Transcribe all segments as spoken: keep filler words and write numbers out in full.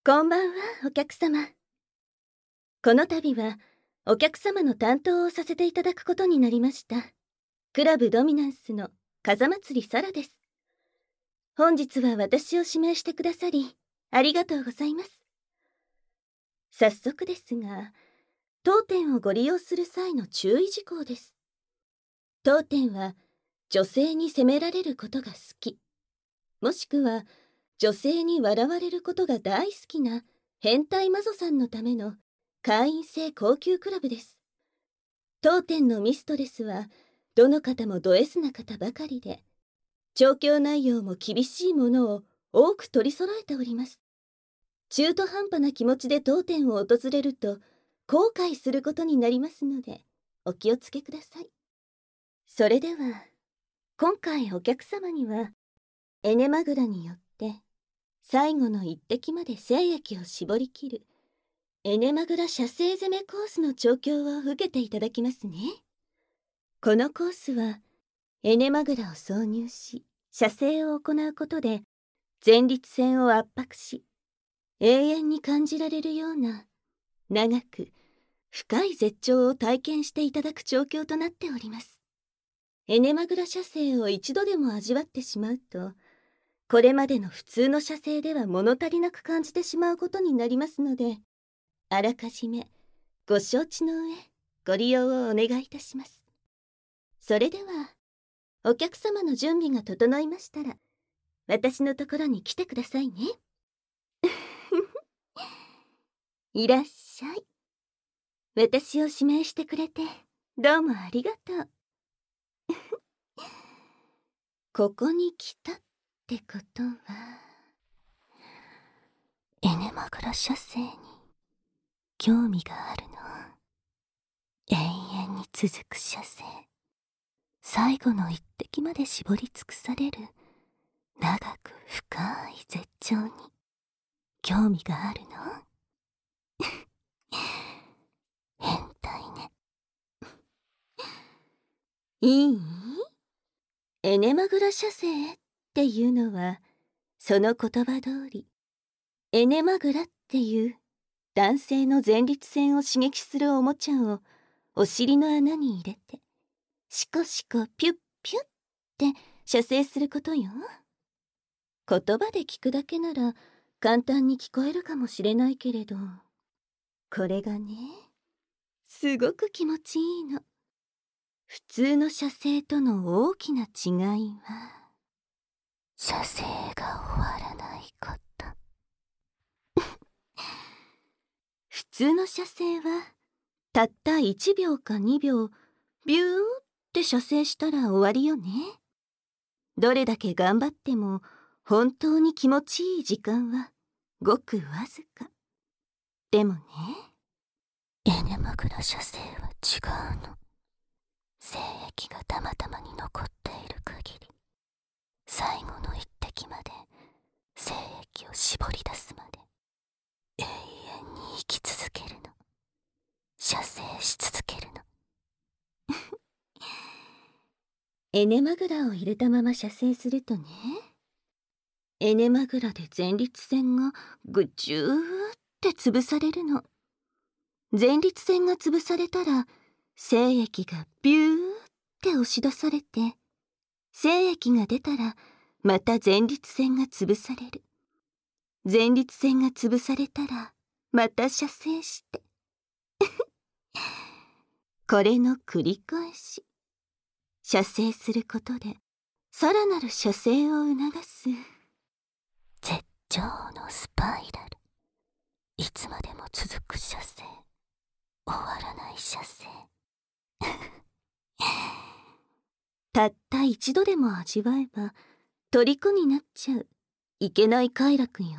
こんばんは、お客様。この度は、お客様の担当をさせていただくことになりました。クラブドミナンスの風祭りサラです。本日は私を指名してくださり、ありがとうございます。早速ですが、当店をご利用する際の注意事項です。当店は、女性に責められることが好き、もしくは、女性に笑われることが大好きな変態マゾさんのための会員制高級クラブです。当店のミストレスはどの方もド S な方ばかりで、調教内容も厳しいものを多く取り揃えております。中途半端な気持ちで当店を訪れると後悔することになりますので、お気をつけください。それでは、今回お客様にはエネマグラによって最後の一滴まで精液を絞り切るエネマグラ射精攻めコースの調教を受けていただきますね。このコースはエネマグラを挿入し射精を行うことで前立腺を圧迫し、永遠に感じられるような長く深い絶頂を体験していただく調教となっております。エネマグラ射精を一度でも味わってしまうと、これまでの普通の射精では物足りなく感じてしまうことになりますので、あらかじめご承知の上ご利用をお願いいたします。それではお客様の準備が整いましたら、私のところに来てくださいね。いらっしゃい。私を指名してくれてどうもありがとう。ここに来たってことは、エネマグラ射精に興味があるの。永遠に続く射精、最後の一滴まで絞り尽くされる長く深い絶頂に興味があるの。変態ね。いい？エネマグラ射精っていうのは、その言葉通り、エネマグラっていう男性の前立腺を刺激するおもちゃをお尻の穴に入れて、シコシコピュッピュッって射精することよ。言葉で聞くだけなら簡単に聞こえるかもしれないけれど、これがね、すごく気持ちいいの。普通の射精との大きな違いは、射精が終わらないこと。普通の射精はたったいちびょうかにびょうビューって射精したら終わりよね。どれだけ頑張っても本当に気持ちいい時間はごくわずか。でもね、エネマグラ射精は違うの。精液がたまたまに残っている限り、最後の一滴まで精液を絞り出すまで永遠に生き続けるの。射精し続けるの。エネマグラを入れたまま射精するとね、エネマグラで前立腺がぐちゅーって潰されるの。前立腺が潰されたら精液がビューって押し出されて、精液が出たらまた前立腺が潰される。前立腺が潰されたらまた射精してこれの繰り返し。射精することでさらなる射精を促す絶頂のスパイラル。いつまでも続く射精、終わらない射精。たった一度でも味わえば虜になっちゃういけない快楽よ。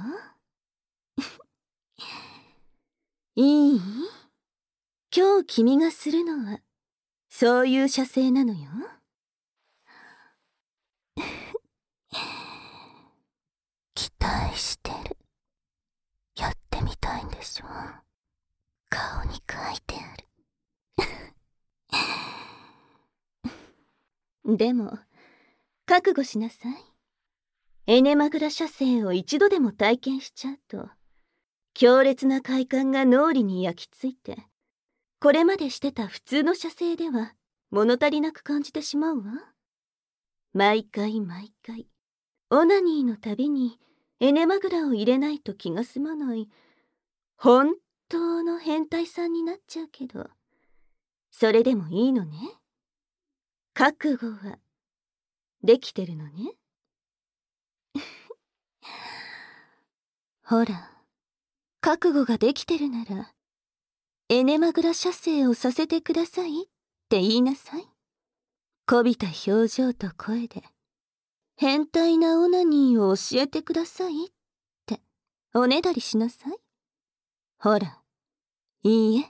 いい？今日君がするのはそういう射精なのよ。期待してる。やってみたいんでしょ。顔に書いてある。でも覚悟しなさい。エネマグラ射精を一度でも体験しちゃうと強烈な快感が脳裏に焼き付いて、これまでしてた普通の射精では物足りなく感じてしまうわ。毎回毎回オナニーのたびにエネマグラを入れないと気が済まない本当の変態さんになっちゃうけど、それでもいいのね。覚悟はできてるのね。ほら、覚悟ができてるならエネマグラ射精をさせてくださいって言いなさい。こびた表情と声で変態なオナニーを教えてくださいっておねだりしなさい。ほら、いいえ。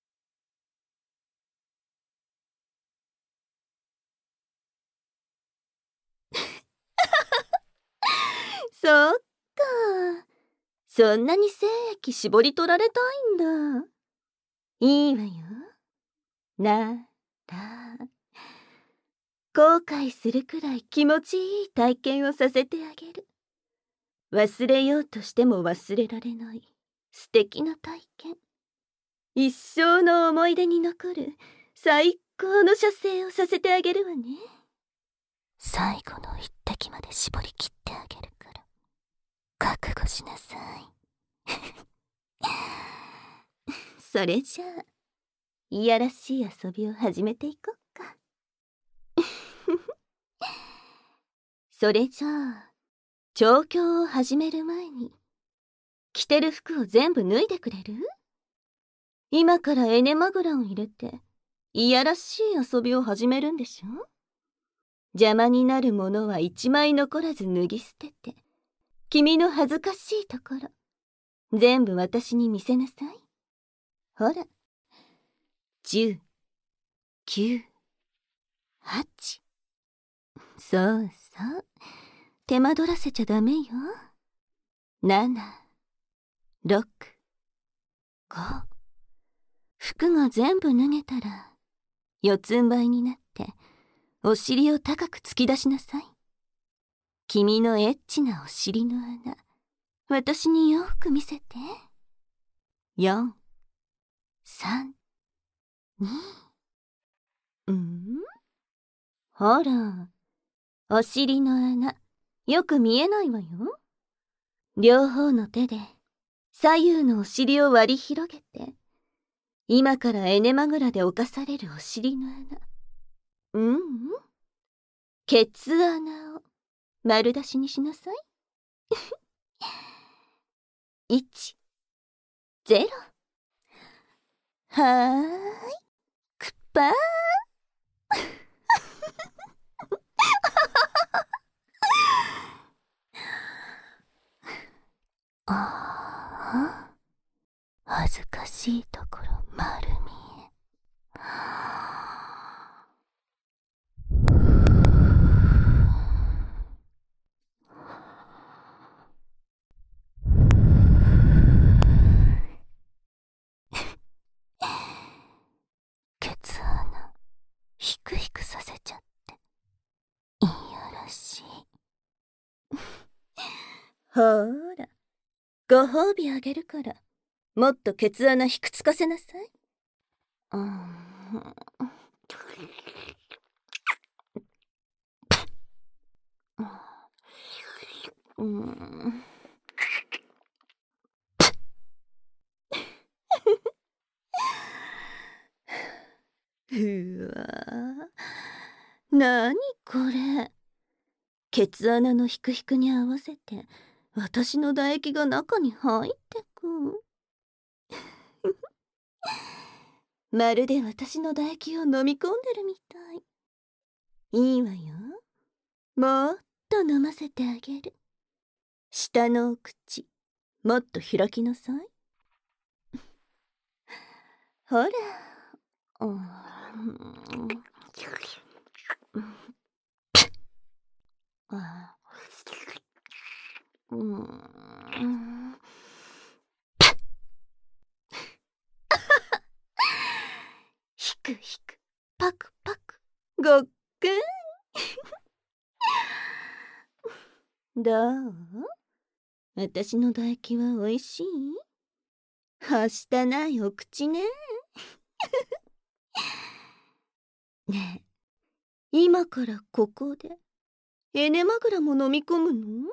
そっか。そんなに精液絞り取られたいんだ。いいわよ。なら、後悔するくらい気持ちいい体験をさせてあげる。忘れようとしても忘れられない素敵な体験。一生の思い出に残る最高の射精をさせてあげるわね。最後の一滴まで絞り切ってあげるから覚悟しなさい。それじゃあいやらしい遊びを始めていこうか。それじゃあ調教を始める前に着てる服を全部脱いでくれる？今からエネマグラを入れていやらしい遊びを始めるんでしょ？邪魔になるものは一枚残らず脱ぎ捨てて、君の恥ずかしいところ全部私に見せなさい。ほら、じゅう、きゅう、はち。そうそう、手間取らせちゃダメよ。なな、ろく、ご。服が全部脱げたら四つん這いになってお尻を高く突き出しなさい。君のエッチなお尻の穴、私によく見せて。よん、さん、に。うん？ほら、お尻の穴、よく見えないわよ。両方の手で左右のお尻を割り広げて、今からエネマグラで侵されるお尻の穴、うんうん、ケツ穴を丸出しにしなさい。いち、ゼロ。はーい、くっぱー。ああ、恥ずかしいところ丸見え。ケツ穴ヒクヒクさせちゃっていやらしい。ほーら、ご褒美あげるから、もっとケツ穴ひくつかせなさい。うーん。うーん。うわー、なにこれ。ケツ穴のヒクヒクに合わせて私の唾液が中に入ってく。まるで私の唾液を飲み込んでるみたい。いいわよ。もっと飲ませてあげる。下のお口もっと開きなさい。ほら、うん、あ、うん、ひくひく、パクパク、ごっくん。どう？私の唾液はおいしい？ はしたないお口ね。ねえ、今からここでエネマグラも飲み込むの？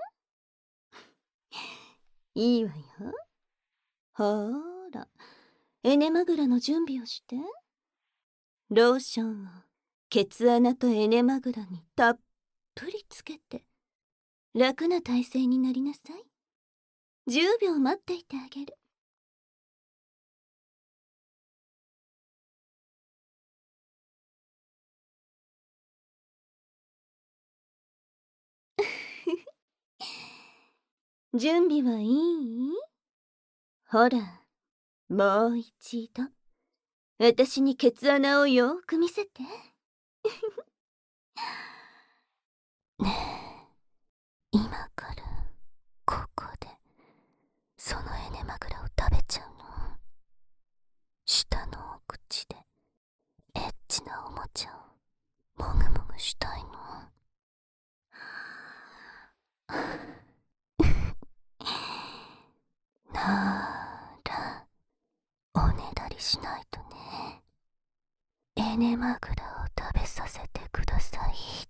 いいわよ。ほーら、エネマグラの準備をして。ローションをケツ穴とエネマグラにたっぷりつけて楽な体勢になりなさい。じゅうびょう待っていてあげる。準備はいい？ほら、もう一度私にケツ穴をよーく見せて。ねえ、今からここでそのエネマグラを食べちゃうの？下のお口でエッチなおもちゃをもぐもぐしたいの？ならおねだりしないとね。エネマグラを食べさせてくださいって。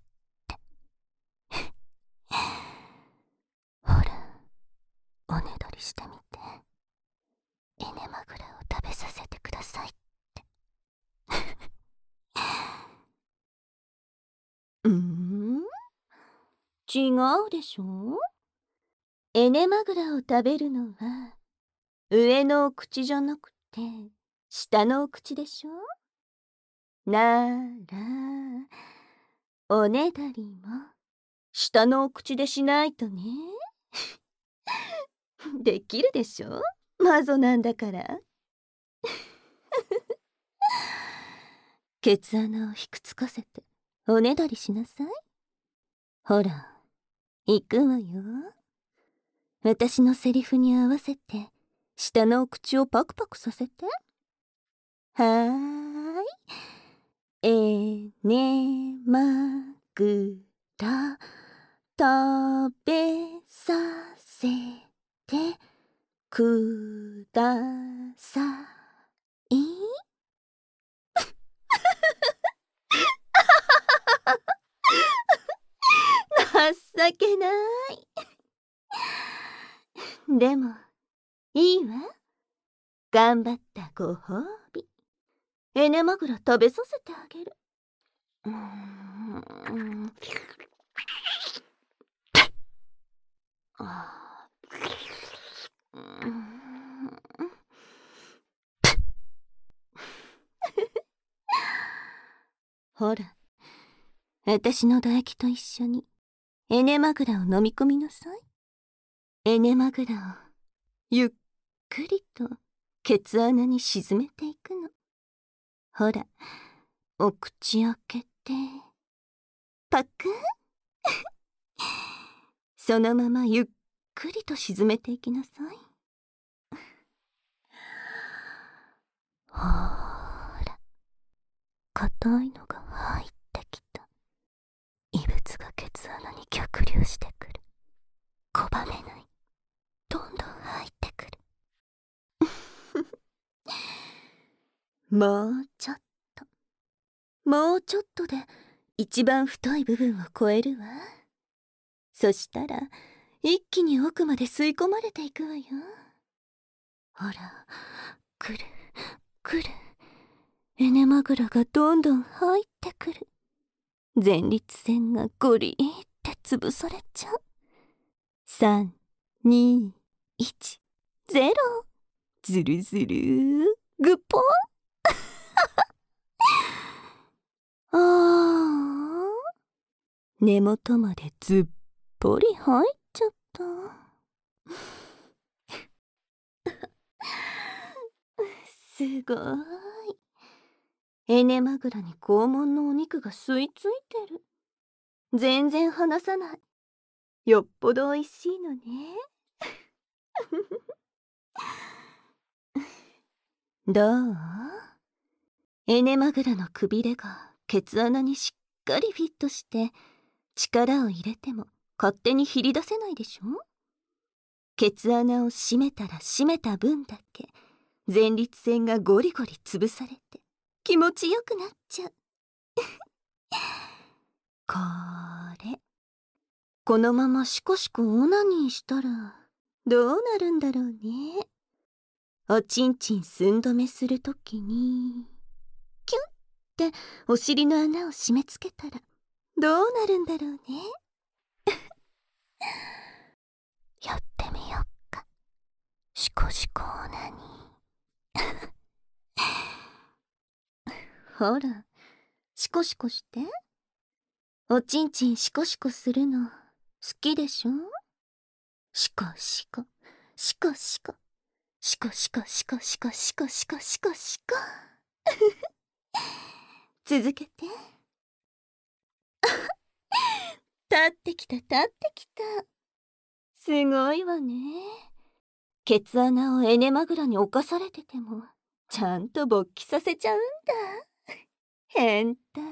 ほら、おねだりしてみて。エネマグラを食べさせてくださいって。うーん？違うでしょ？エネマグラを食べるのは上のお口じゃなくて下のお口でしょ？ならおねだりも下のお口でしないとね。できるでしょ？マゾなんだから。ケツ穴をひくつかせておねだりしなさい。ほら、行くわよ。私のセリフに合わせて下のお口をパクパクさせて。はーい。エネマグラ食べさせてください。情けない。でもいいわ。頑張ったご褒美。エネマグラ食べさせてあげる。うーん。あー、うーん。ほら、私の唾液と一緒にエネマグラを飲み込みなさい。エネマグラをゆっくりとケツ穴に沈めていくの。ほら、お口開けてパクン。そのままゆっくりと沈めていきなさい。ほーら、硬いのが入ってきた。異物がケツ穴に逆流してくる。拒めない。どんどん入ってくる。もうちょっと。もうちょっとで一番太い部分を超えるわ。そしたら一気に奥まで吸い込まれていくわよ。ほら、くるくる。エネマグラがどんどん入ってくる。前立腺がゴリーって潰されちゃう。さん、に、いち、ゼロ。ずるずるぐっぽん。あー、根元までずっぽり入っちゃった。すごーい。エネマグラに肛門のお肉が吸い付いてる。全然離さない。よっぽどおいしいのね。どう？エネマグラのくびれがケツ穴にしっかりフィットして力を入れても勝手にひり出せないでしょ？ケツ穴を閉めたら閉めた分だけ前立腺がゴリゴリ潰されて気持ちよくなっちゃう。これこのままシコシコオナニーしたらどうなるんだろうね。おちんちん寸止めするときにキュンってお尻の穴を締め付けたらどうなるんだろうね。やってみよっか、シコシコオナニー。ほら、シコシコして。おちんちんシコシコするの好きでしょ。シコシコシコシコシコシコシコシコシコシコシコシコ。続けて。立ってきた立ってきた。すごいわね。ケツ穴をエネマグラに侵されててもちゃんと勃起させちゃうんだ。変態。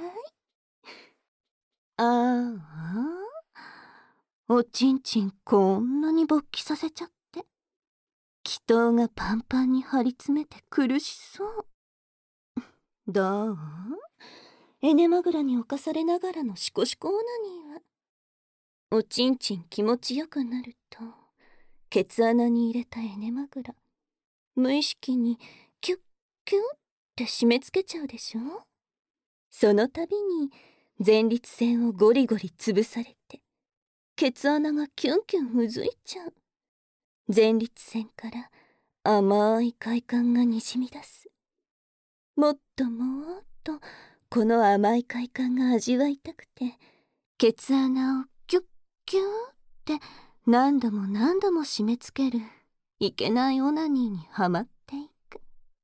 ああ、おちんちんこんなに勃起させちゃって気筒がパンパンに張り詰めて苦しそう。どう？エネマグラに侵されながらのシコシコオナニーは。おちんちん気持ちよくなるとケツ穴に入れたエネマグラ無意識にキュッキュッって締め付けちゃうでしょ。その度に前立腺をゴリゴリ潰されてケツ穴がキュンキュンうずいちゃう。前立腺から甘い快感がにじみ出す。もっともっとこの甘い快感が味わいたくてケツ穴をキュッキューって何度も何度も締め付けるいけないオナニーにはまっていく。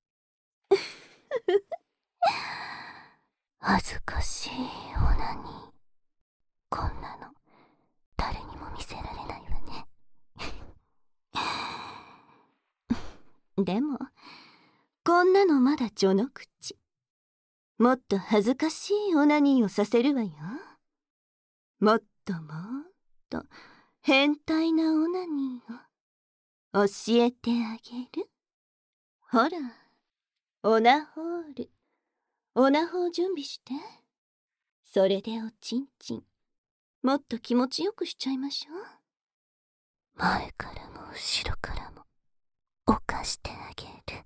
恥ずかしいオナニー。こんなの誰にも見せられないわね。でもこんなのまだ序の口。もっと恥ずかしいオナニーをさせるわよ。もっともっと変態なオナニーを教えてあげる。ほら、オナホール、オナホを準備して。それでおちんちんもっと気持ちよくしちゃいましょう。前からも後ろからも犯してあげる。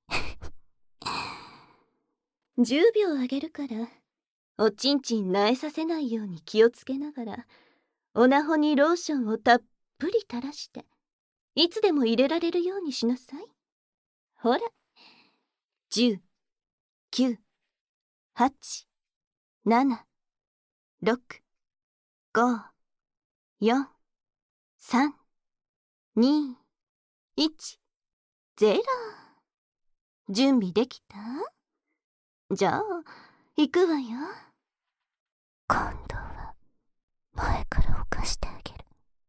じゅうびょうあげるからおちんちん萎えさせないように気をつけながらオナホにローションをたっぷり垂らしていつでも入れられるようにしなさい。ほら、じゅう、きゅう、はち、なな、ろく、ご、よん、さん、に、いち、ゼロ。準備できた？じゃあ行くわよ。今度は前から犯してあげる。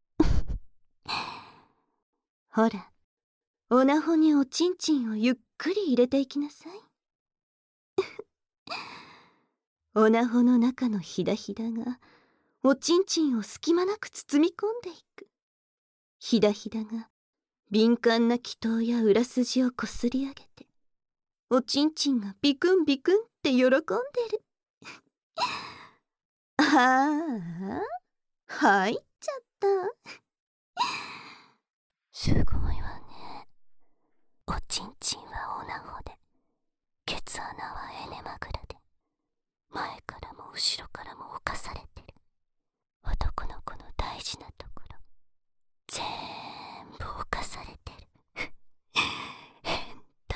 ほら、オナホにおちんちんをゆっくり入れていきなさい。オナホの中のひだひだがおちんちんを隙間なく包み込んでいく。ひだひだが敏感な気筒や裏筋をこすり上げておちんちんがビクンビクンって喜んでる。ああ、入っちゃった。すごいわね。おちんちんはオナホでケツ穴はエネマグラで前からも後ろからも侵されてる。男の子の大事なところ全部侵されてる。変態。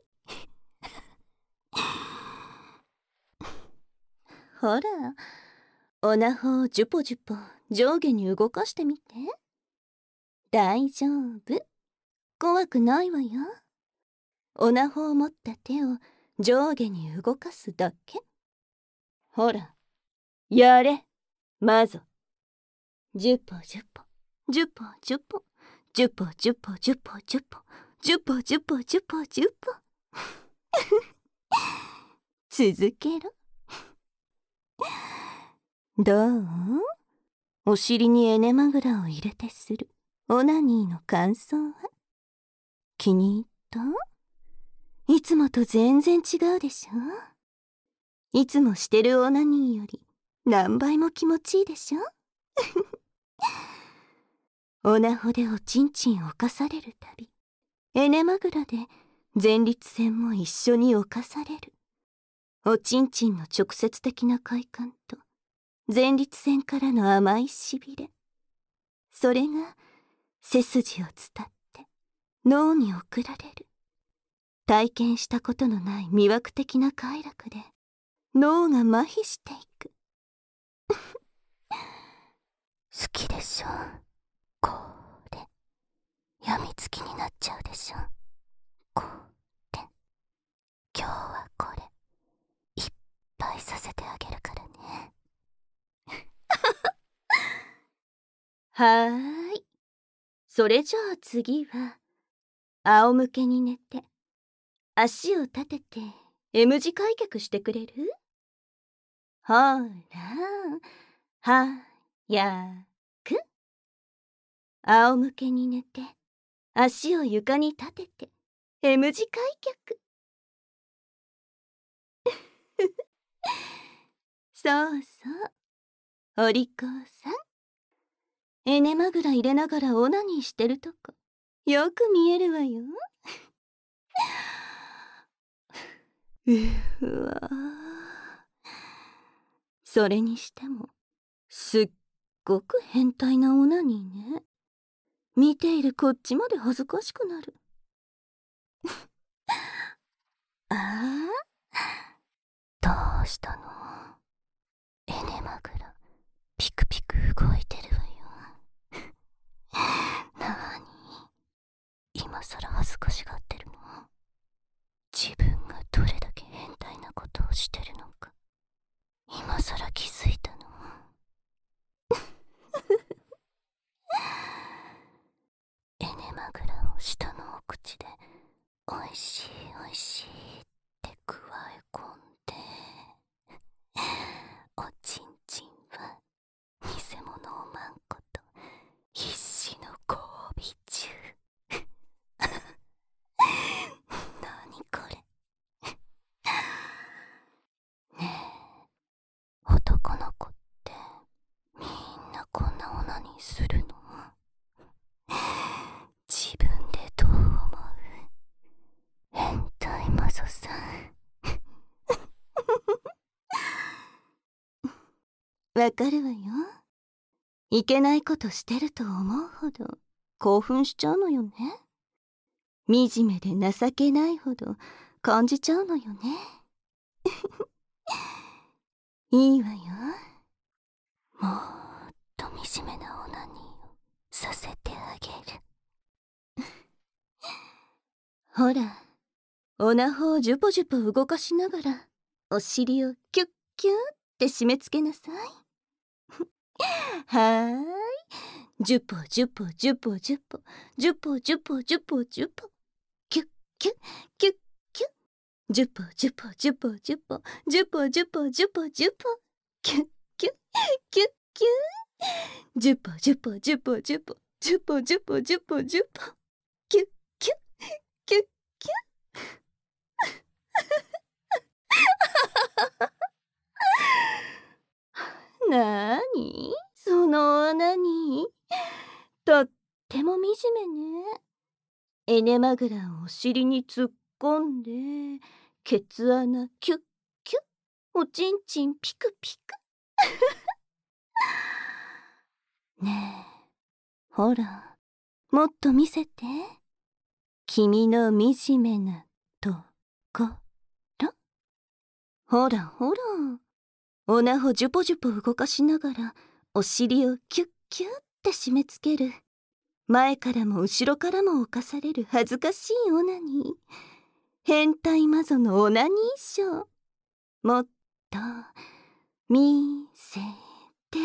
ほら、オナホをジュポジュポ上下に動かしてみて。大丈夫、怖くないわよ。オナホを持った手を上下に動かすだけ。ほら、やれ、マゾ。ジュポジュポ、ジュポジュポ、ジュポジュポジュポジュポ、ジュポジュポジュポジュポ。続けろ。どう？お尻にエネマグラを入れてするオナニーの感想は？気に入った？ いつもと全然違うでしょ。いつもしてるオナニーより何倍も気持ちいいでしょ。オナホでおちんちん犯されるたび、エネマグラで前立腺も一緒に犯される。おちんちんの直接的な快感と前立腺からの甘いしびれ、それが背筋を伝って脳に送られる。体験したことのない魅惑的な快楽で脳が麻痺していく。好きでしょこれ。やみつきになっちゃうでしょこれ。今日はこれいっぱいさせてあげるからね。はーい。それじゃあ次は仰向けに寝て足を立てて M 字開脚してくれる？ほら、はやく。仰向けに寝て足を床に立てて M 字開脚。そうそう、お利口さん。エネマグラ入れながらオナニーしてるとこよく見えるわよ。うわ、それにしてもすっごく変態なオナニーね。見ているこっちまで恥ずかしくなる。ああ、どうしたの？エネマグラピクピク動いてるわよ。なーに、今さら恥ずかしがってるの？自分がどれだけ変態なことをしてるのか今さら気づいたの？エネマグラを下のお口でおいしいおいしいってくわえ込んで、おちんちんは偽物をまんこと必死の交尾中。なにこれ。ねえ、男の子ってみんなこんなオナニーするの？自分でどう思う？変態マゾさん。わかるわよ。いけないことしてると思うほど興奮しちゃうのよね。惨めで情けないほど感じちゃうのよね。いいわよ。もっと惨めなオナニーをさせてあげる。ほら、オナホをジュポジュポ動かしながらお尻をキュッキュッって締め付けなさい。はーい。ジュポジュポジュポジュポジュポジュポジュポジュポキュッキュッキュッキュッジュポジュポジュポジュポジュポジュポジュポジュポキュッキュッキュッキュッジュポジュポジュポジュポジュポジュポジュポジュポキュッキュッキュッキュッ。なーにそのオナニー、とっても惨めね。エネマグラをお尻に突っ込んでケツ穴キュッキュッ、おちんちんピクピク。ねえ、ほら、もっと見せて。君の惨めなところ。ほらほら、おなほジュポジュポ動かしながらお尻をキュッキュッって締め付ける。前からも後ろからも犯される恥ずかしいオナニー。変態マゾのオナニーショー。もっと見せて。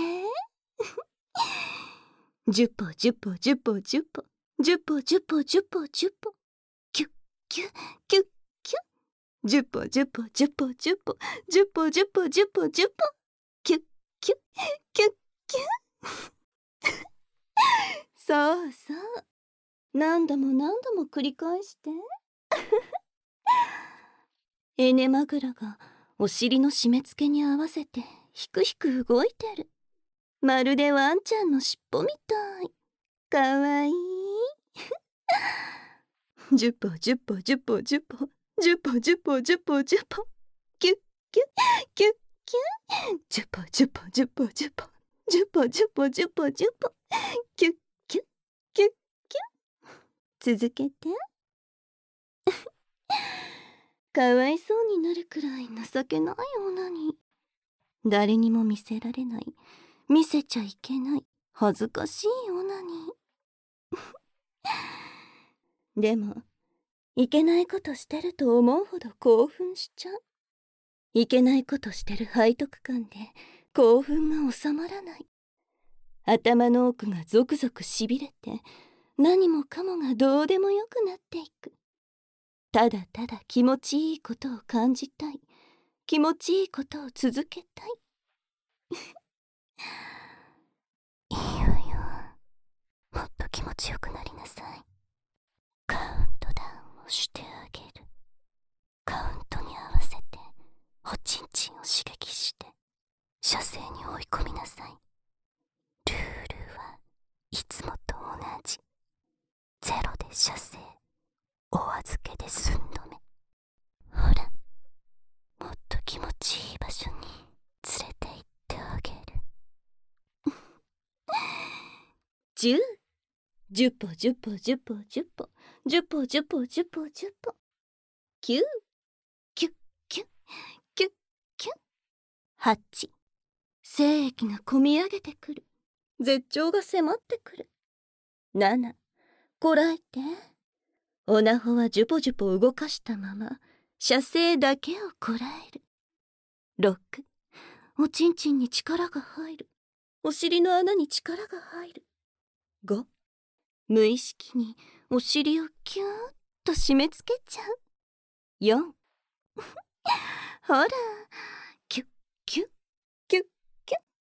ジュポジュポジュポジュポジュポジュポジュポジュポキュッキュッキュッキュッジュポジュポジュポジュポジュポジュポジュポジュポキュッキュッキュッキュッ。そうそう、何度も何度も繰り返して。 エネマグラがお尻の締め付けに合わせてひくひく動いてる。まるでワンちゃんの尻尾みたい。かわいい。じゅっぽじゅっぽじゅっぽじゅっぽじゅっぽじゅっぽじゅっぽじゅっぽキュッキュッキュッキュッじゅっぽじゅっぽじゅっぽじゅっぽじゅっぽじゅっぽじゅっぽじゅっぽキュッキュッキュッキュッ続けて。かわいそうになるくらい情けないオナニー。誰にも見せられない、見せちゃいけない恥ずかしいオナニー。でもいけないことしてると思うほど興奮しちゃう。いけないことしてる背徳感で興奮が収まらない。頭の奥がゾクゾクしびれて、何もかもがどうでもよくなっていく。ただただ気持ちいいことを感じたい。気持ちいいことを続けたい。いいわよ。もっと気持ちよくなりなさい。カウントダウンをしてあげる。カウントに合わせておちんちんを刺激して射精に追い込みなさい。ルールはいつもと同じ。ゼロで射精、お預けで寸止め。ほら、もっと気持ちいい場所に連れて行ってあげる。じゅう、じゅっぽじゅっぽじゅっぽじゅっぽじゅっぽじゅっぽじゅっぽじゅっぽきゅう、キュッキュッキュッキュッはち、精液がこみ上げてくる。絶頂が迫ってくる。なな、こらえて。おなほはジュポジュポ動かしたまま射精だけをこらえる。ろく、おちんちんに力が入る。お尻の穴に力が入る。ご、無意識にお尻をキューッと締め付けちゃう。よん、ほら、キュッキュッキュッキュッ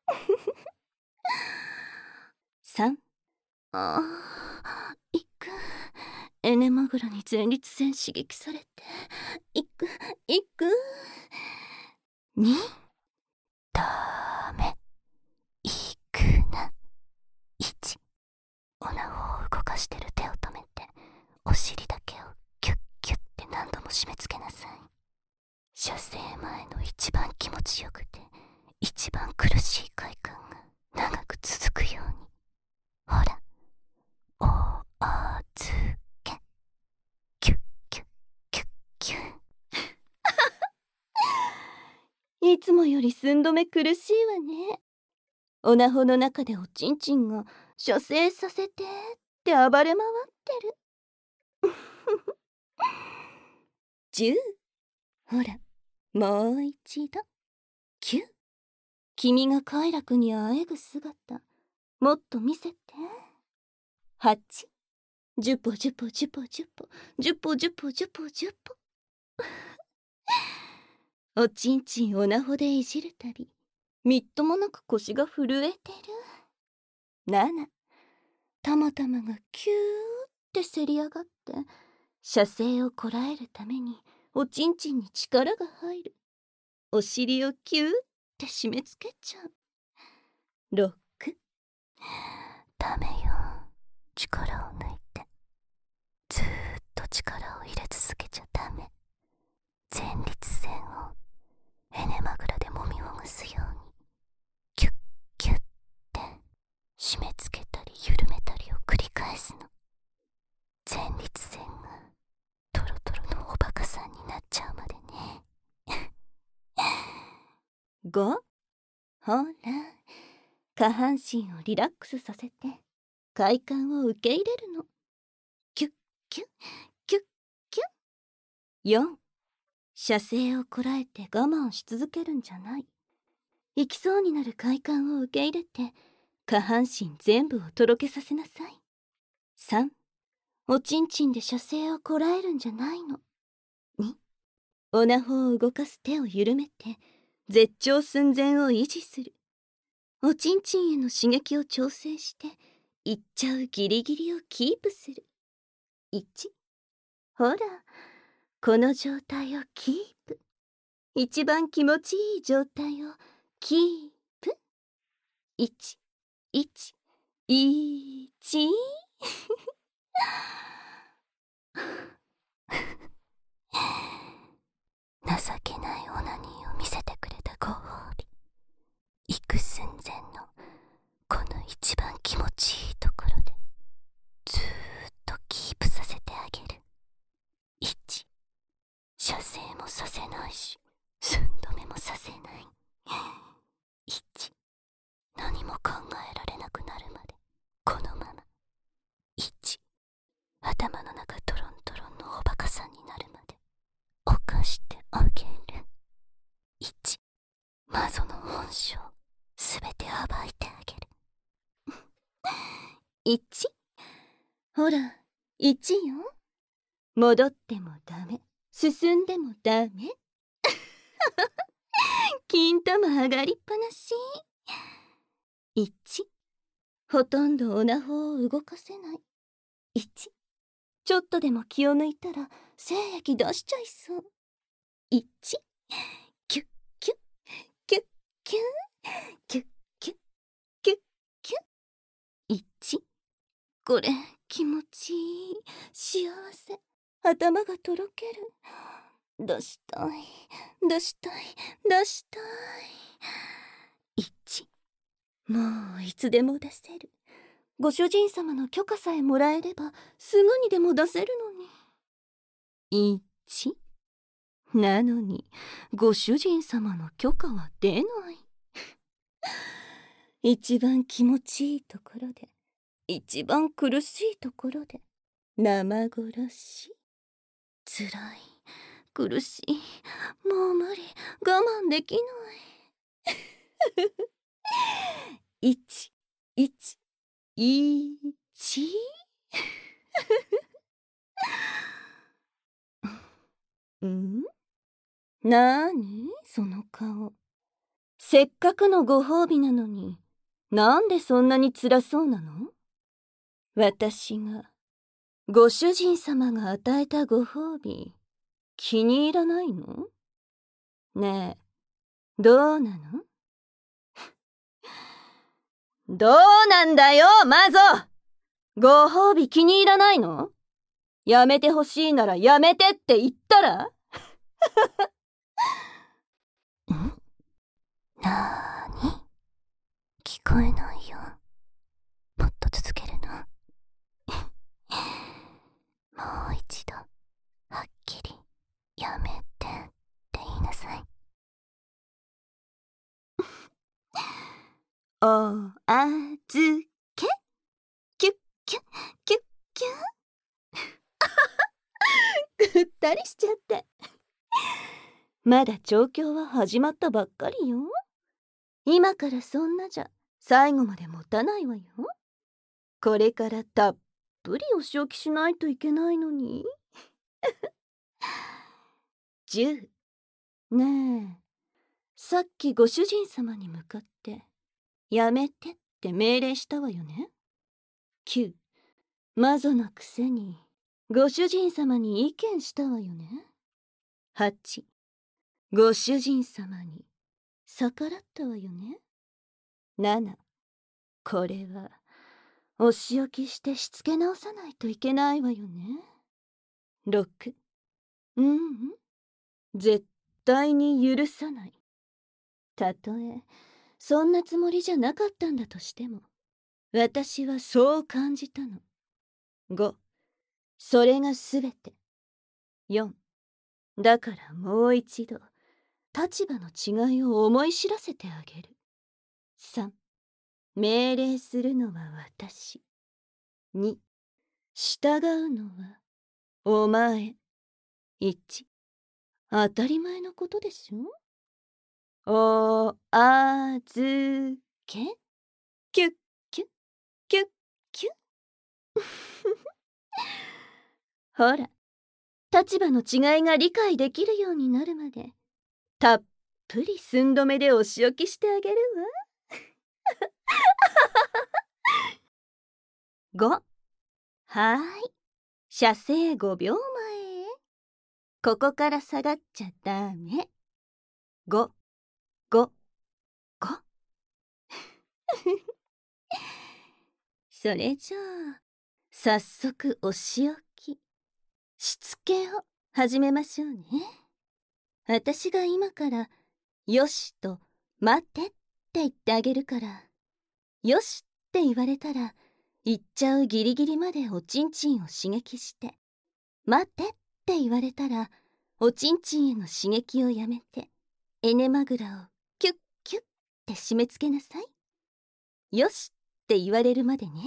さん、ああ、いく。エネマグラに前立腺刺激されていくいく。に、ダメ、いくな。いち、おなほを動かしてる手を止めてお尻だけをキュッキュッって何度も締め付けなさい。射精前の一番気持ちよくて一番苦しい快感が長く続くように。ほら、おあずけ、キュッキュッキュッキュッいつもより寸止め苦しいわね。おなほの中でおちんちんが射精させてって暴れ回ってる。じゅう、ほら、もう一度。きゅう、君が快楽にあえぐ姿もっと見せて。はち、じゅっぽじゅっぽじゅっぽじゅっぽじゅっぽじゅっぽじゅっぽじゅっぽおちんちんおなほでいじるたびみっともなく腰が震えてる。なな、たまたまがキューってせり上がって射精をこらえるためにおちんちんに力が入る。お尻をキューって締め付けちゃう。ろく、ダメよ、力を抜いて。ずーっと力を入れ続けちゃダメ。前立腺をエネマグラでもみほぐすようにキュッキュッって締め付けたり緩めたりを繰り返すの。前立腺がトロトロのおバカさんになっちゃうまでね。ご、ほら、下半身をリラックスさせて快感を受け入れるの。キュッキュッキュッキュッ。よん、射精をこらえて我慢し続けるんじゃない。行きそうになる快感を受け入れて下半身全部をとろけさせなさい。さん、おちんちんで射精をこらえるんじゃないの。に、おなほを動かす手を緩めて絶頂寸前を維持する。おちんちんへの刺激を調整していっちゃうギリギリをキープする。いち、ほら、この状態をキープ。 一番気持ちいい状態をキープ。いち、いち、いち。情けないオナニーを見せてくれたご褒美。行く寸前のこの一番気持ちいいところでずーっとキープさせてあげる。いち、射精もさせないし寸止めもさせない。いち、何も考えられなくなるまでこのまま。いち、頭の中トロントロンのおバカさんになるまで犯してあげる。いち、マゾの本性すべて暴いてあげる。いち、ほらいちよ。戻ってもダメ、進んでもダメ。金玉上がりっぱなし。いち、ほとんどオナホを動かせない。いち、ちょっとでも気を抜いたら精液出しちゃいそう。いち、キュッキュッキュッキュッキュッキュッキュッキュッ。いち、これ気持ちいい、幸せ、頭がとろける。出したい出したい出したい。いち、もういつでも出せる。ご主人様の許可さえもらえればすぐにでも出せるのに。いち、なのにご主人様の許可は出ない。一番気持ちいいところで一番苦しいところで生殺し。つらい、苦しい、もう無理、我慢できない。いち、いち、いち。ん？なーにその顔。せっかくのご褒美なのになんでそんなに辛そうなの？私がご主人様が与えたご褒美気に入らないの？ねえ、どうなの？どうなんだよマゾ。ご褒美気に入らないの？やめてほしいならやめてって言ったら？ん？なーに？聞こえないよ。もっと続けるの？もう一度はっきりやめてって言いなさい。おあずけ、キュッキュッキュッキュッ。ぐったりしちゃって。まだ調教は始まったばっかりよ。今からそんなじゃ最後まで持たないわよ。これからたっぷりお仕置きしないといけないのに。じゅう。ねえ、さっきご主人様に向かってやめてって命令したわよね。きゅう、マゾのくせにご主人様に意見したわよね。はち、ご主人様に逆らったわよね。なな、これはお仕置きしてしつけ直さないといけないわよね。ろく、ううん、絶対に許さない。たとえそんなつもりじゃなかったんだとしても私はそう感じたの。ご、それがすべて。よん、だからもう一度立場の違いを思い知らせてあげる。さん、命令するのは私。に、従うのはお前。いち、当たり前のことでしょ。おあずけ、キュッキュッキュッキュッ。ほら、立場の違いが理解できるようになるまでたっぷり寸止めでお仕置きしてあげるわ。ご、はーい、射精ごびょうまえ。ここから下がっちゃダメ。 ご、ご、ご。それじゃあ、早速お仕置き、しつけを始めましょうね。私が今から、よしと待ってって言ってあげるから、よしって言われたら、行っちゃうギリギリまでおちんちんを刺激して、待ってって言われたら、おちんちんへの刺激をやめて、エネマグラをキュッキュッって締め付けなさい。よしって言われるまでね。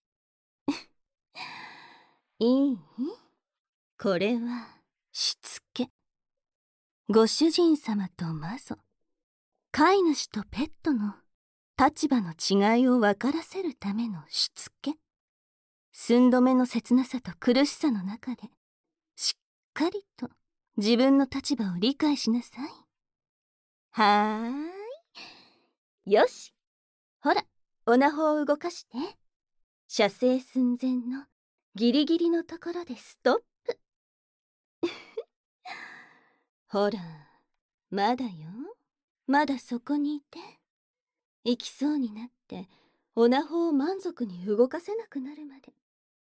いい？これはしつけ。ご主人様と魔女、飼い主とペットの立場の違いを分からせるためのしつけ。寸止めの切なさと苦しさの中で、しっかりと自分の立場を理解しなさい。はーい。よし。ほら、おなほを動かして。射精寸前のギリギリのところでストップ。ほら、まだよ。まだそこにいて。行きそうになって、おなほを満足に動かせなくなるまで。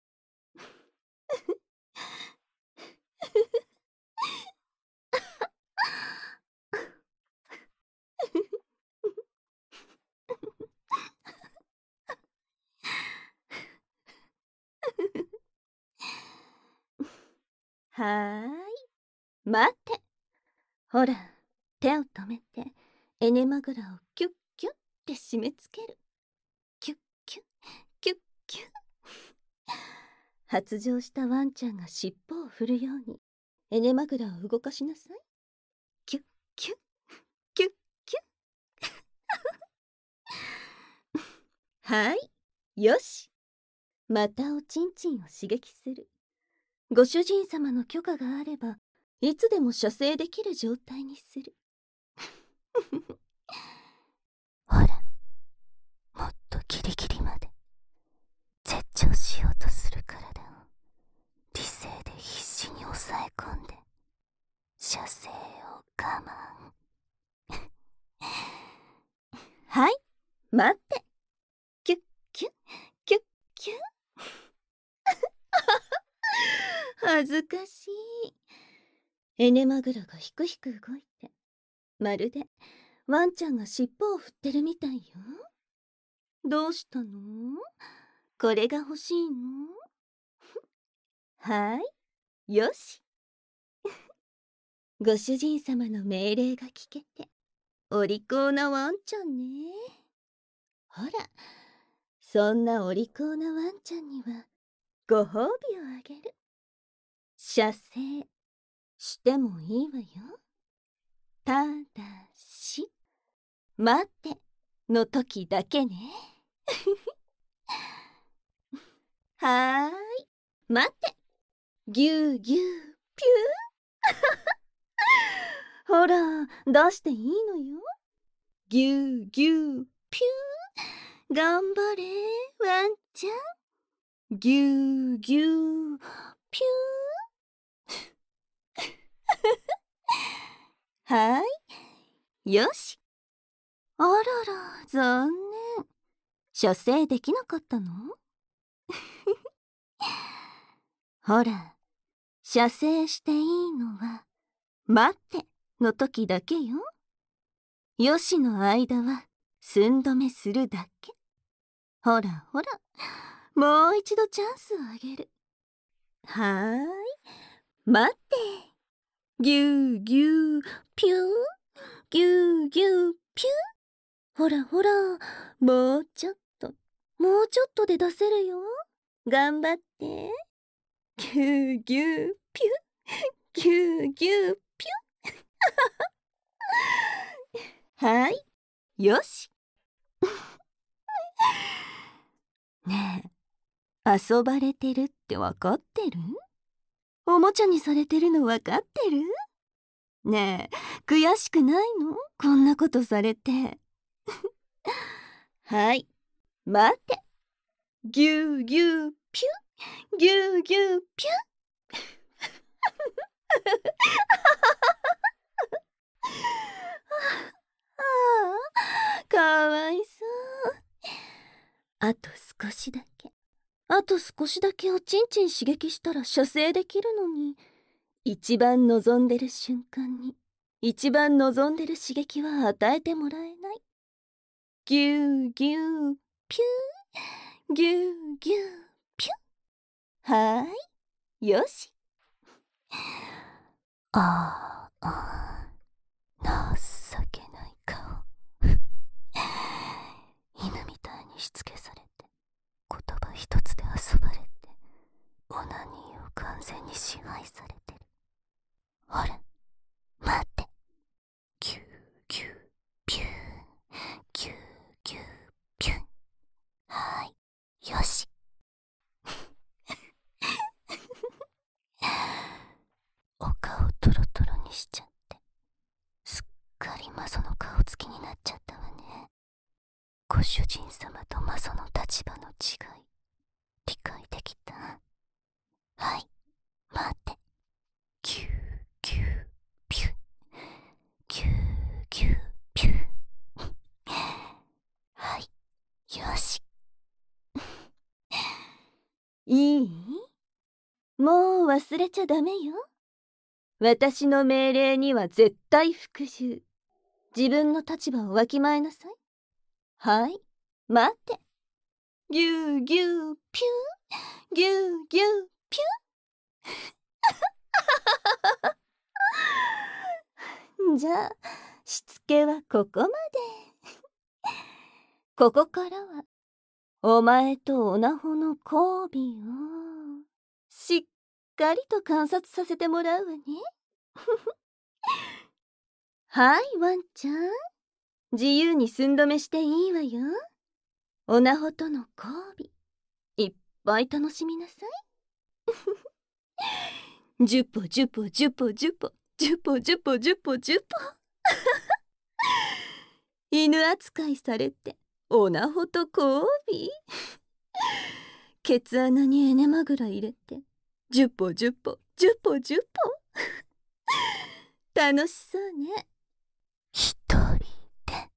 はーい。待って。ほら、手を止めて、エネマグラをキュッキュッって締め付ける。キュッキュッ、キュッキュッ。発情したワンちゃんが尻尾を振るように、エネマグラを動かしなさい。キュッキュッ、キュッキュッ。はい、よし。またおちんちんを刺激する。ご主人様の許可があれば、いつでも射精できる状態にする。ほら、もっとギリギリまで絶頂しようとする体を理性で必死に抑え込んで射精を我慢。はい、待って。キュッキュッキュッキュッ。恥ずかしい。エネマグラがひくひく動いて、まるでワンちゃんが尻尾を振ってるみたいよ。どうしたの？これが欲しいの？はい、よし。ご主人様の命令が聞けて、お利口なワンちゃんね。ほら、そんなお利口なワンちゃんには、ご褒美をあげる。射精してもいいわよ。ただし、待っての時だけね。はーい、待って。ぎゅうぎゅうぴゅー。ほら、出していいのよ。ぎゅうぎゅうぴゅー。頑張れ、ワンちゃん。ぎゅうぎゅうぴゅー。はい、よし。あらら、残念。射精できなかったの？ほら、射精していいのは、待っての時だけよ。よしの間は寸止めするだけ。ほらほら、もう一度チャンスをあげる。はーい、待って。ぎゅうぎゅうぴゅー、ぎゅうぎゅうぴゅー。ほらほら、もうちょっと、もうちょっとで出せるよ。頑張って。ぎゅうぎゅうぴゅー、ぎゅうぎゅうぴゅー。はい、よし。ねえ、遊ばれてるってわかってる？おもちゃにされてるのわかってる？ねえ、悔しくないの？こんなことされて。はい、待って。ぎゅうぎゅうぴゅん、ぎゅうぎゅうぴゅん。 と少しだけおちんちん刺激したら射精できるのに、一番望んでる瞬間に一番望んでる刺激は与えてもらえない。ギューギューピュー、ギューギューピュー。はーい、よし。 あーあー、情けない顔。犬みたいにしつけされて、言葉一つで遊ばれて、オナニーを完全に支配されてる。ほら、待って。ギューギューピュー、ギューギューピュー。はーい、よし。お顔トロトロにしちゃって、すっかりマゾの顔つきになっちゃったわね。ご主人様とマゾの立場の違い、理解できた？はい、待って。ギューギューピュー、ギューギューピュー。はい、よし。 いい？もう忘れちゃダメよ。私の命令には絶対服従。自分の立場をわきまえなさい。はい、待って。ギューギューピュー、ギューギューピュー。じゃあしつけはここまで。ここからはお前とオナホの交尾をしっかりと観察させてもらうわね。はい、ワンちゃん、自由に寸止めしていいわよ。オナホとの交尾、いっぱい楽しみなさい。じゅっぽじゅっぽじゅっぽじゅっぽじゅっぽじゅっぽじゅっぽじゅっぽ。犬扱いされてオナホと交尾。ケツ穴にエネマグラ入れてじゅっぽじゅっぽじゅっぽじゅっぽ。楽しそうね。 一人で。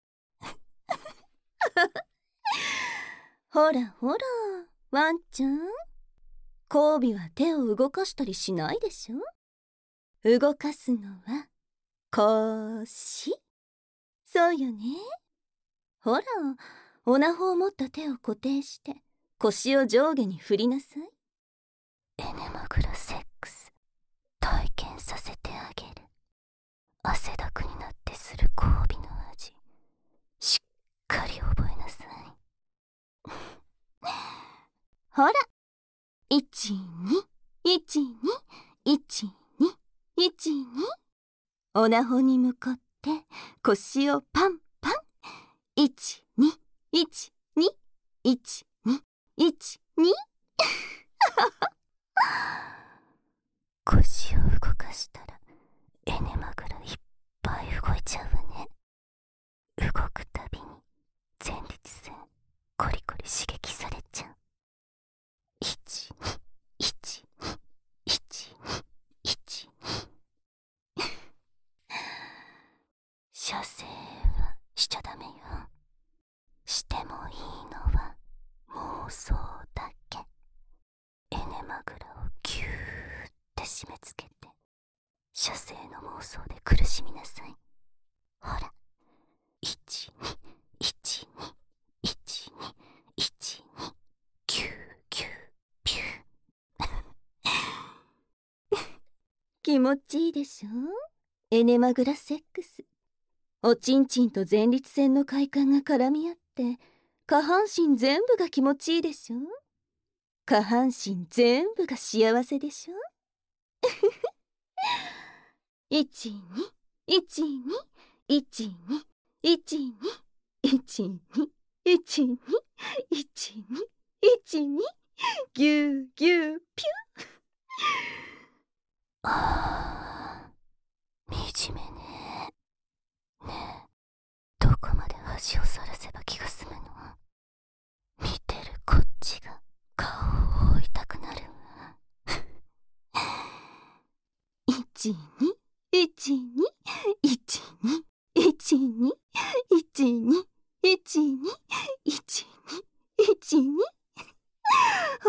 ほらほら、ワンちゃん、交尾は手を動かしたりしないでしょ。動かすのは腰。そうよね。ほら、オナホを持った手を固定して腰を上下に振りなさい。 エネマグラセックス体験させてあげる。汗だくになってする交尾の味、しっかり覚えなさい。 ほら、いちにいちにいちにいちに。オナホに向かって腰をパンパン。いちにいちにいちにいちに。 腰を動かしたらエネマグラいっぱい動いちゃうわね。動くたびに前立腺コリコリ刺激されちゃう。いちにいちにいちにいちに。射精はしちゃダメよ。してもいいのは妄想だけ。エネマグラをギューって締め付けて射精の妄想で苦しみなさい。ほら、いちにいちにいちにいちにギューギューピュー。 気持ちいいでしょ。エネマグラセックス。おちんちんと前立腺の快感が絡み合って下半身全部が気持ちいいでしょ。下半身全部が幸せでしょ。いちにいちにいちにいちにいちにいちにいちにいちにギューギューピュー。 あー、惨めね。ねえ、どこまで足をさらせば気が済むの？見てるこっちが顔を覆いたくなるわ。 いちにいちにいちにいちにいちにいちにいちにいちに。ほ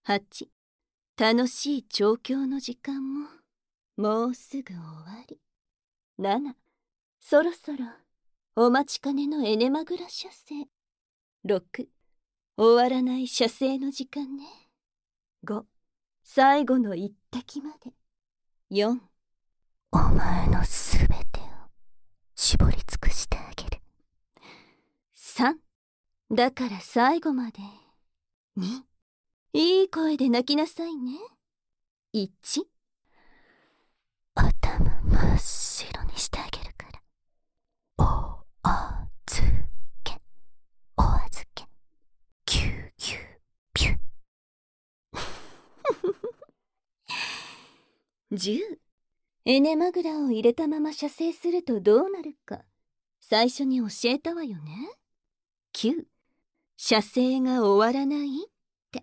はち、楽しい調教の時間ももうすぐ終わり。なな、そろそろお待ちかねのエネマグラ射精。ろく、終わらない射精の時間ね。ご、最後の一滴まで。よん、 お前のすべてを絞り尽くしてあげる。 さん、だから最後まで。に、いい声で泣きなさいね。いち、 頭真っ白にしてあげるから。おあずけ、おあずけ、ぎゅうぎゅうぴゅ。 じゅう、エネマグラを入れたまま射精するとどうなるか最初に教えたわよね。きゅう、射精が終わらないって。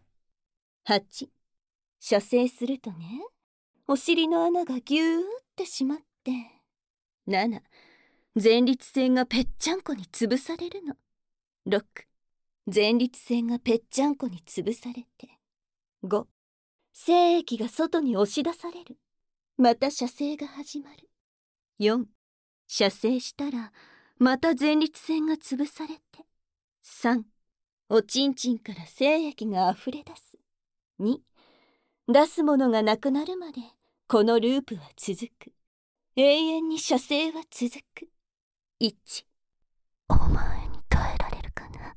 はち、射精するとね、お尻の穴がギューってしまって。なな、前立腺がぺっちゃんこに潰されるの。ろく、前立腺がぺっちゃんこに潰されて。ご、精液が外に押し出される。また射精が始まる。よん、射精したらまた前立腺が潰されて。さん、おちんちんから精液があふれ出す。に、出すものがなくなるまでこのループは続く。永遠に射精は続く。いち、 お前に耐えられるかな。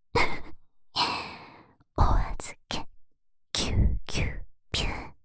お預け、ぎゅうぎゅうぴゅん。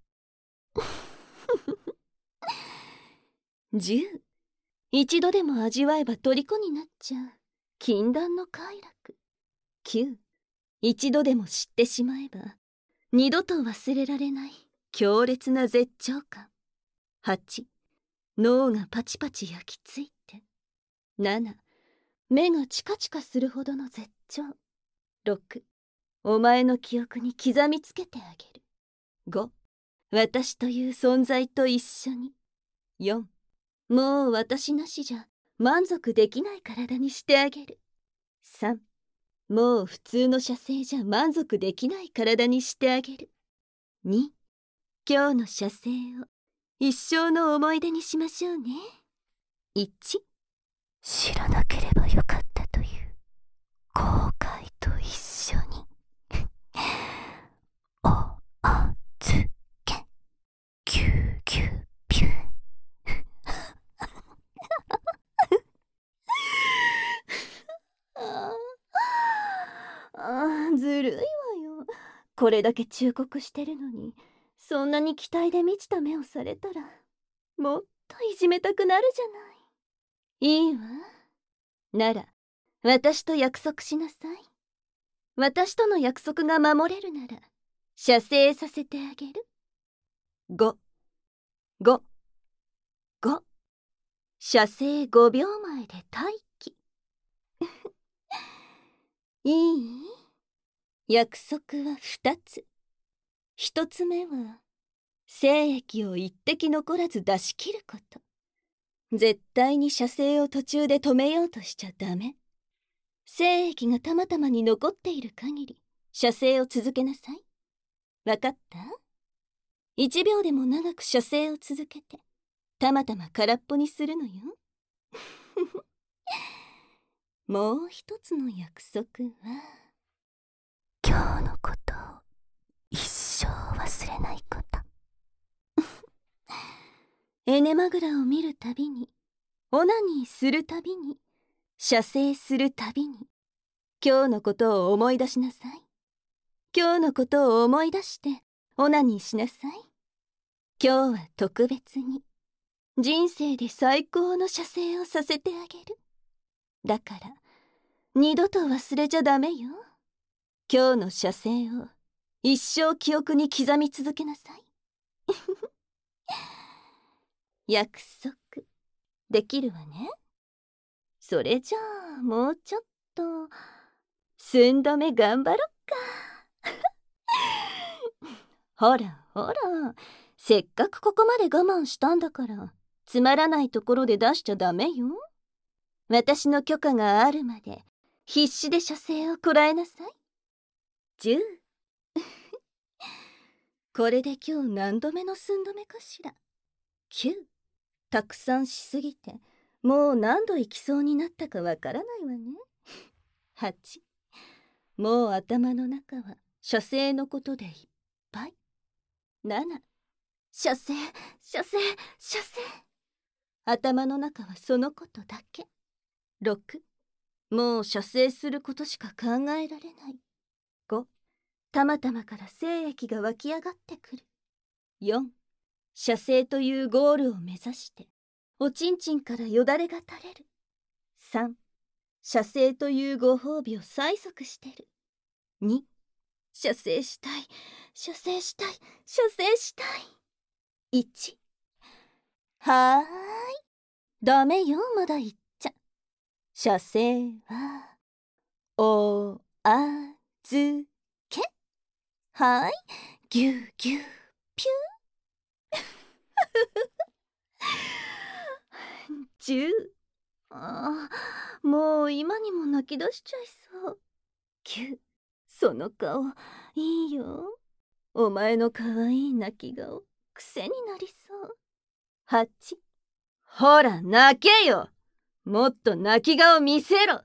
じゅう、一度でも味わえば虜になっちゃう禁断の快楽。きゅう、一度でも知ってしまえば二度と忘れられない強烈な絶頂感。はち、脳がパチパチ焼きついて。なな、目がチカチカするほどの絶頂。ろく、お前の記憶に刻みつけてあげる。ご、私という存在と一緒に。よん、もう私なしじゃ満足できない体にしてあげる。さん、もう普通の射精じゃ満足できない体にしてあげる。に、今日の射精を一生の思い出にしましょうね。いち、 知らなければよかったという後悔と一緒に。おあずけ、ぎゅうぎゅうぴゅん。 ああ、ずるいわよ。これだけ忠告してるのに、そんなに期待で満ちた目をされたらもっといじめたくなるじゃない。いいわ。なら私と約束しなさい。私との約束が守れるなら射精させてあげる。ご、ご、ご、射精ごびょうまえで待機。いい？約束はふたつ。ひとつめは精液を一滴残らず出し切ること。絶対に射精を途中で止めようとしちゃダメ。精液がたまたまに残っている限り射精を続けなさい。わかった？いちびょうでも長く射精を続けてたまたま空っぽにするのよ。もう一つの約束は今日のことを一生忘れないこと。 エネマグラを見るたびに、オナニーするたびに、射精するたびに、今日のことを思い出しなさい。今日のことを思い出してオナニーしなさい。今日は特別に人生で最高の射精をさせてあげる。だから二度と忘れちゃダメよ。今日の射精を一生記憶に刻み続けなさい。約束できるわね。それじゃあもうちょっと寸止め頑張ろっか。ほらほら、せっかくここまで我慢したんだからつまらないところで出しちゃダメよ。私の許可があるまで必死で射精をこらえなさい。じゅうこれで今日何度目の寸止めかしら。きゅう。たくさんしすぎてもう何度行きそうになったかわからないわね。はち。もう頭の中は射精のことでいっぱい。なな。射精射精射精。頭の中はそのことだけ。ろく。もう射精することしか考えられない。ご。たまたまから精液が湧き上がってくる。よん。射精というゴールを目指しておちんちんからよだれが垂れる。さん。射精というご褒美を催促してる。に。射精したい射精したい射精したい。いち。はーい、ダメよ、まだ言っちゃ。射精はおあずけ。はーい、ぎゅうぎゅうぴゅー。じゅう。ああ、もう今にも泣き出しちゃいそう。きゅう。その顔いいよ。お前のかわいい泣き顔癖になりそう。はち。ほら泣けよ、もっと泣き顔見せろ。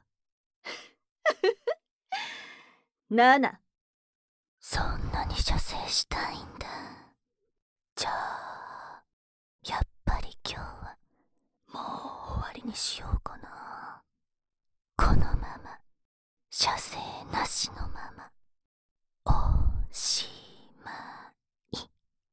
なな。 そんなに射精したいんだ。じゃあやっぱり今日はもう終わりにしようかな。このまま射精なしのままおしまい。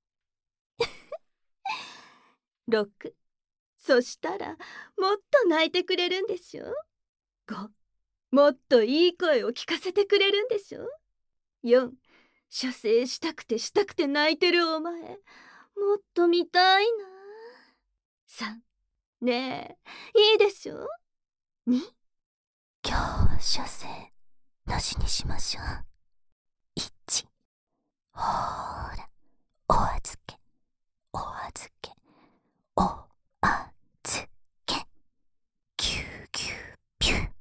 ろく。そしたらもっと泣いてくれるんでしょ。ご。もっといい声を聞かせてくれるんでしょ。よん。射精したくてしたくて泣いてるお前もっと見たいな。さん。ねえ、いいでしょ。に。 今日は射精なしにしましょう。いち。ほーら、お預けお預けお預けぎゅうぎゅうぴゅう。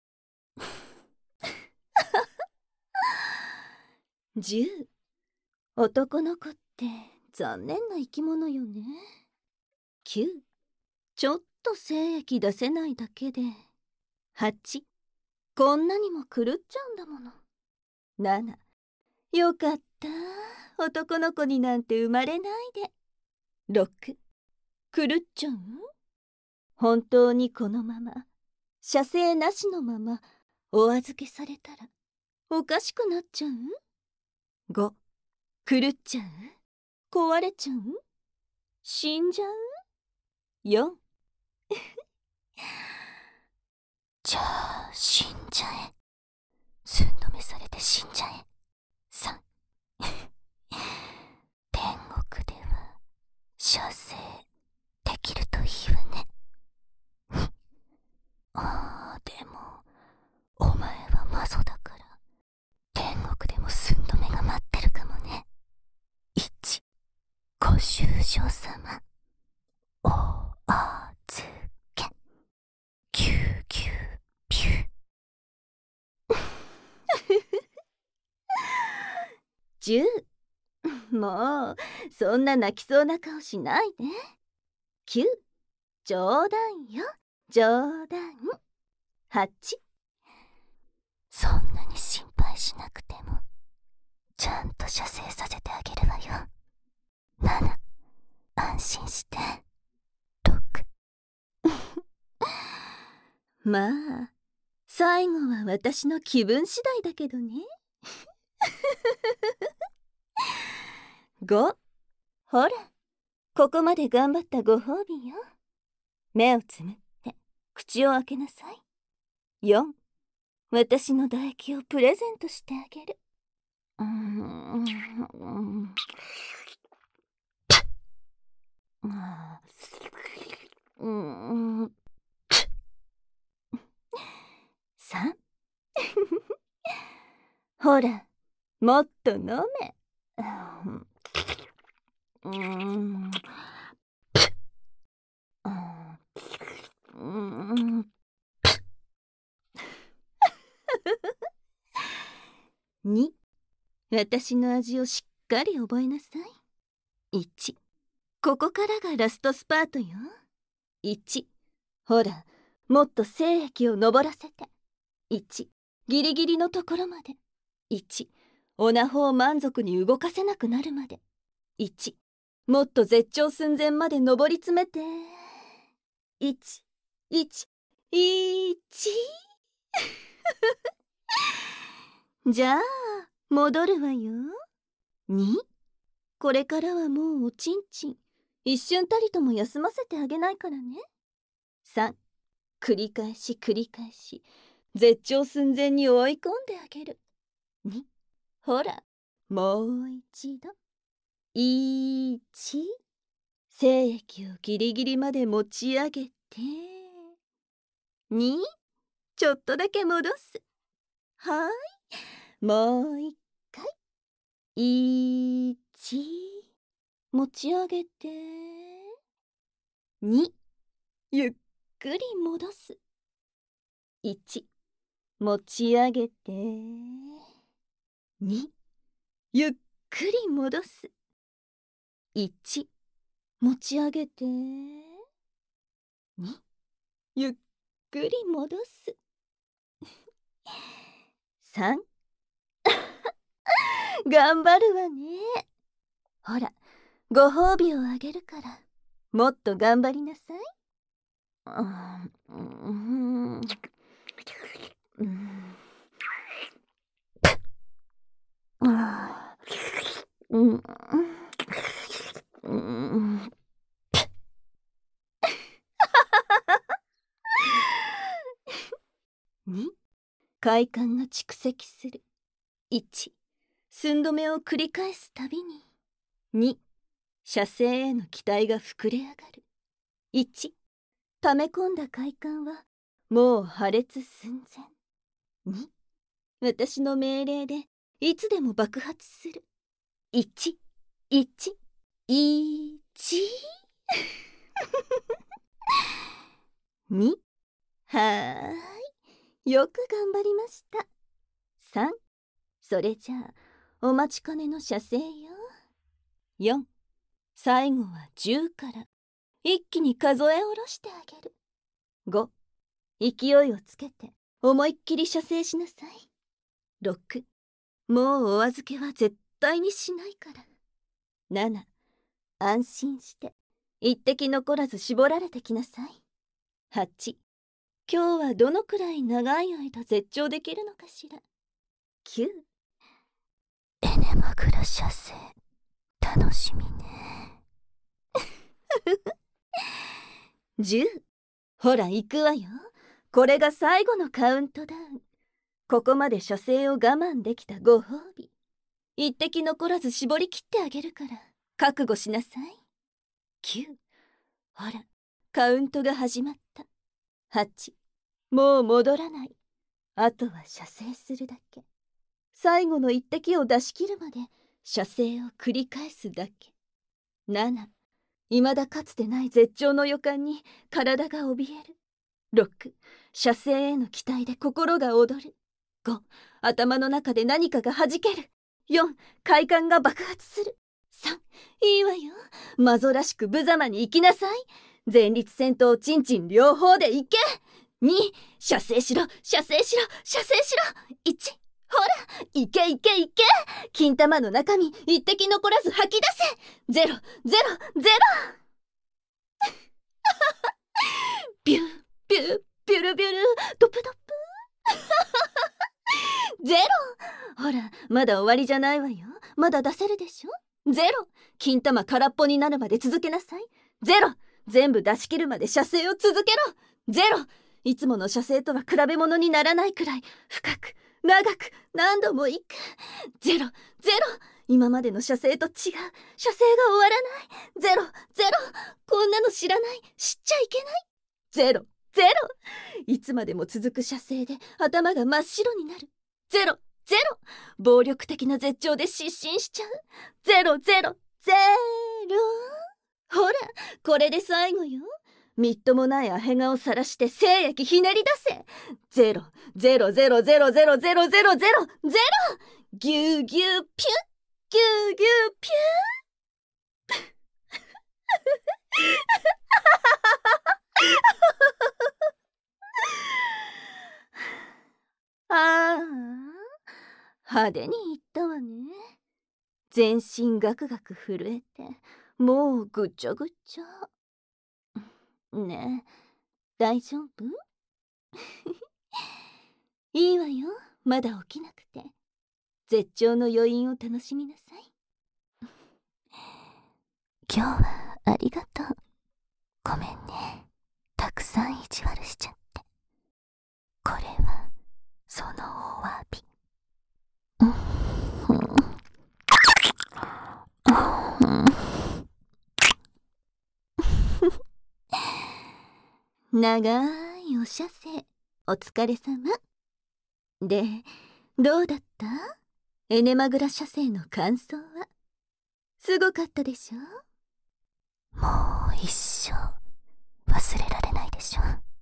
じゅう。男の子って残念な生き物よね。きゅう。ちょっと精液出せないだけで。はち。こんなにも狂っちゃうんだもの。なな。よかった、男の子になんて生まれないで。ろく。狂っちゃう？本当にこのまま射精なしのままお預けされたらおかしくなっちゃう？ご。狂っちゃう？壊れちゃう？死んじゃう？よん。 じゃあ死んじゃえ。寸止めされて死んじゃえ。さん。天国では射精できるといいわね。に。ああ、でもお前は魔女だから天国でも寸止めが待ってるかもね。いち。ご愁傷様お預けぎゅうぎゅうぴゅう。 じゅう。もうそんな泣きそうな顔しないで。きゅう。冗談よ、冗談。はち。 そんなに心配しなくてもちゃんと射精させてあげるわよ。なな。安心して。ろく。 まあ最後は私の気分次第だけどね。ご。ほら、ここまで頑張ったご褒美よ。目をつむって口を開けなさい。よん。私の唾液をプレゼントしてあげる。うーん。うん。さん。ほら、もっと飲め。うん。うん。に。私の味をしっかり覚えなさい。いち、ここからがラストスパートよ。いち、ほら、もっと精液を上らせて。いち、ギリギリのところまで。いち、オナホを満足に動かせなくなるまで。いち、もっと絶頂寸前まで上り詰めて。いち、いち、いちじゃあ戻るわよ。に、これからはもうおちんちん一瞬たりとも休ませてあげないからね。さん、繰り返し繰り返し絶頂寸前に追い込んであげる。に、ほらもう一度。いち、精液をギリギリまで持ち上げて。に、ちょっとだけ戻す。はい、もう一回。いち、持ち上げて。に、ゆっくり戻す。いち、持ち上げて。に、ゆっくり戻す。いち、持ち上げて。に、ゆっくり戻す。さん、頑張るわね。ほら、ご褒美をあげるから、もっと頑張りなさい。うん、うん、うん、うん、うん。に、快感が蓄積する。いち、寸止めを繰り返すたびに。に、射精への期待が膨れ上がる。いち、溜め込んだ快感はもう破裂寸前。に、私の命令でいつでも爆発する。いち、いち、いちに、はーい、よく頑張りました。さん、それじゃあお待ちかねの射精よ。よん、最後はじゅうから一気に数え下ろしてあげる。ご、勢いをつけて思いっきり射精しなさい。ろく、もうお預けは絶対にしないから。なな、安心して一滴残らず絞られてきなさい。はち、今日はどのくらい長い間絶頂できるのかしら。きゅう、 エネマグラ射精楽しみね。 じゅう、ほら行くわよ。これが最後のカウントダウン。ここまで射精を我慢できたご褒美。一滴残らず絞り切ってあげるから覚悟しなさい。きゅう、ほらカウントが始まった。はち、もう戻らない。あとは射精するだけ。最後の一滴を出し切るまで射精を繰り返すだけ。なな、未だかつてない絶頂の予感に体が怯える。ろく、射精への期待で心が躍る。ご、頭の中で何かが弾ける。よん、快感が爆発する。さん、いいわよ。マゾらしく無様に行きなさい。前立腺とチンチン両方で行け。に、射精しろ、射精しろ、射精しろ。いち、ほら、行け行け行け。金玉の中身一滴残らず吐き出せ。ゼロ、ゼロ、ゼロ。ビュー、ビュー、ビュルビュル、ドプドプ。ゼロ。ほら、まだ終わりじゃないわよ。まだ出せるでしょ。ゼロ。金玉空っぽになるまで続けなさい。ゼロ。全部出し切るまで射精を続けろ。ゼロ。いつもの射精とは比べ物にならないくらい深く長く何度もいく。ゼロ、ゼロ。今までの射精と違う。射精が終わらない。ゼロ、ゼロ。こんなの知らない。知っちゃいけない。ゼロ、ゼロ。いつまでも続く射精で頭が真っ白になる。ゼロ、ゼロ。暴力的な絶頂で失神しちゃう。ゼロ、ゼロ、ゼロ。ほら、これで最後よ。みっともないアヘ顔をさらして精液ひねり出せ。ゼロ、ゼロ、ゼロ、ゼロ、ゼロ、ゼロ、ゼロ、ゼロ、ゼロ。ぎゅうぎゅうピュッ。 ぎゅうぎゅうぴゅーああ、派手に言ったわね。全身ガクガク震えて、もうぐちょぐちょ。ねえ、大丈夫？いいわよ、まだ起きなくて。絶頂の余韻を楽しみなさい。 今日はありがとう。ごめんね。たくさん意地悪しちゃって。これはそのお詫び。 長いお射精、お疲れ様。で、どうだった？エネマグラ射精の感想は。すごかったでしょ？ もう一生忘れられないでしょ。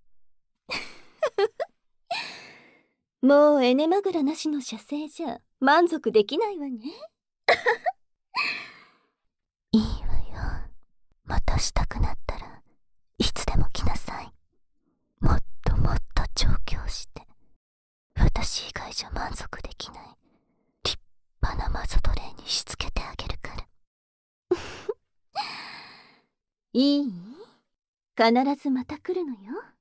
もうエネマグラなしの射精じゃ満足できないわね。 いいわよ。またしたくなったらいつでも来なさい。もっともっと調教して私以外じゃ満足できない立派なマゾ奴隷にしつけてあげるから。 いい？必ずまた来るのよ。